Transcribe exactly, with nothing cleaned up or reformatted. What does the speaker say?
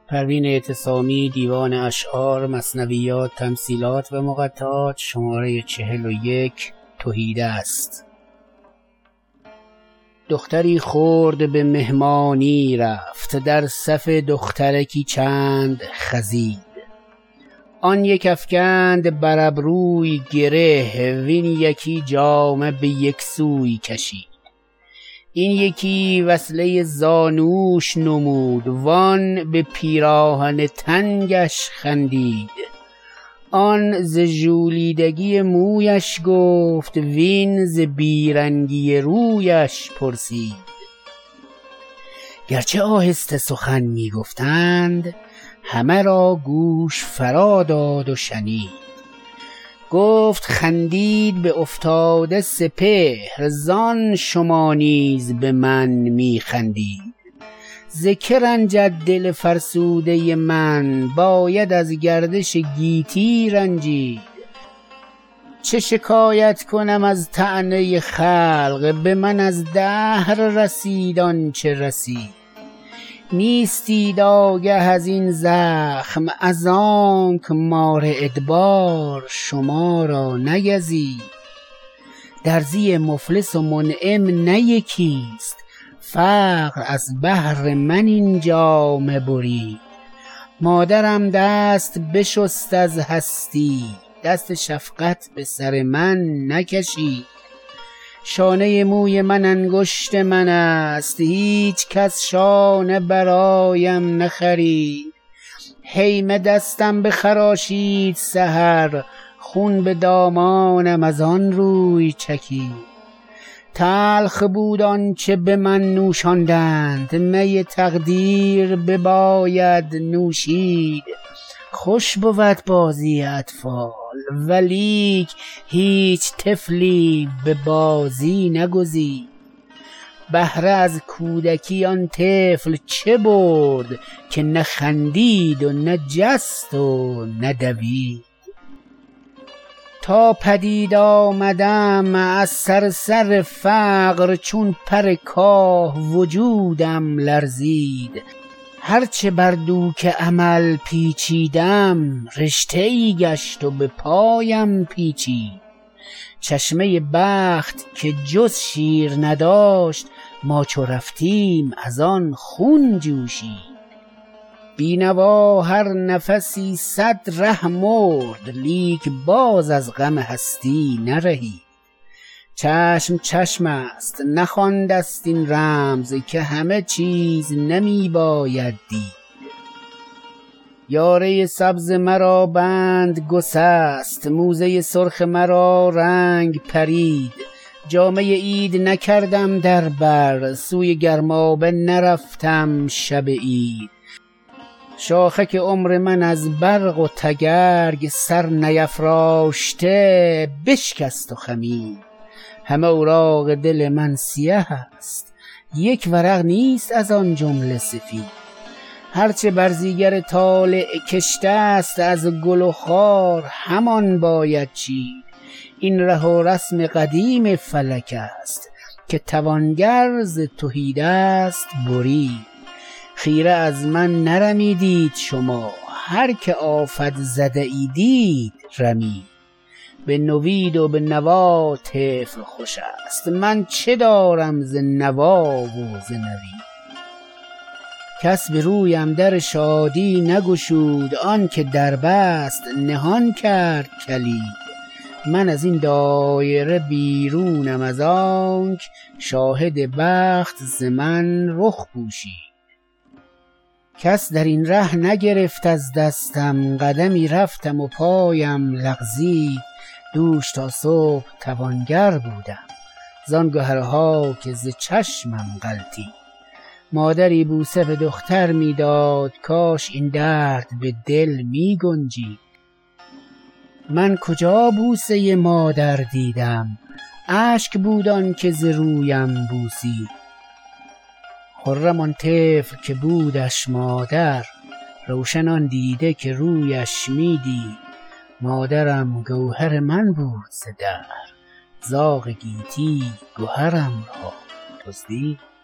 پروین اعتصامی، دیوان اشعار، مثنویات، تمثیلات و مقطعات، شماره چهل و یک، تهیدست. دختری خرد به مهمانی رفت، در صف دخترکی چند خزید. آن یک افکند بر ابروی گره، وین یکی جامه به یک سوی کشید. این یکی وصله زانوش نمود، وان به پیراهن تنگش خندید. آن ز ژولیدگی مویش گفت، وین ز بیرنگی رویش پرسید. گرچه آهسته سخن می گفتند، همه را گوش فرا داد و شنید. گفت خندید به افتاده سپهر، زان شما نیز به من می خندید. ز که رنجد دل فرسوده من، باید از گردش گیتی رنجید. چه شکایت کنم از طعنه خلق، به من از دهر رسید آنچه رسید. نیستید آگه از این زخم، از آنک مار ادبار شما را نگزید. درزی مفلس و منعم نه یکیست، فقر از بهر من این جامه برید. مادرم دست بشست از هستی، دست شفقت به سر من نکشید. شانه موی من انگشت من است، هیچ کس شانه برایم نخرید. هیمه دستم بخراشید سحر، خون به دامانم از آن روی چکید. تلخ بود آنچه به من نوشاندند، می تقدیر بباید نوشید. خوش بود بازی اطفال، ولیک هیچ طفلی به بازی نگزید. بهره از کودکی آن طفل چه برد، که نه خندید و نه جست و نه دوید. تا پدید آمدم از سر سر فقر، چون پر کاه وجودم لرزید. هرچه بر دوک امل پیچیدم، رشته ای گشت و به پایم پیچید. چشمه بخت که جز شیر نداشت، ما چو رفتیم از آن خون جوشید. بینوا هر نفسی صد ره مرد، لیک باز از غم هستی نرهید. چشم چشم است نخواندست این رمز، که همه چیز نمی باید دید. یاره سبز مرا بند گسست، موزه سرخ مرا رنگ پرید. جامه عید نکردم در بر، سوی گرمابه نرفتم شب عید. شاخک عمر من از برق و تگرگ، سر نیفراشته بشکست و خمید. همه اوراق دل من سیه است، یک ورق نیست از آن جمله سفید. هرچه برزیگر طالع کشته است، از گل و خار همان باید چید. این ره و رسم قدیم فلک است، که توانگر ز تهیدست برید. خیره از من نرمیدید شما، هر که آفت زده ای دید رمید. به نوید و به نوا طفل خوش است، من چه دارم ز نوا و ز نوید. کس به رویم در شادی نگشود، آن که در بست نهان کرد کلید. من از این دایره بیرونم، از آنک شاهد بخت ز من رخ پوشید. کس در این ره نگرفت از دستم، قدمی رفتم و پایم لغزید. دوش تا صبح توانگر بودم، زان گهرها که ز چشمم غلتید. مادری بوسه به دختر میداد، کاش این درد به دل می گنجید. من کجا بوسه مادر دیدم، اشک بود آن که ز رویم بوسید. خرم آن طفل که بودش مادر، روشن آن دیده که رویش می دید. مادرم گوهر من بود ز دهر، زاغ گیتی گوهرم را دزدید.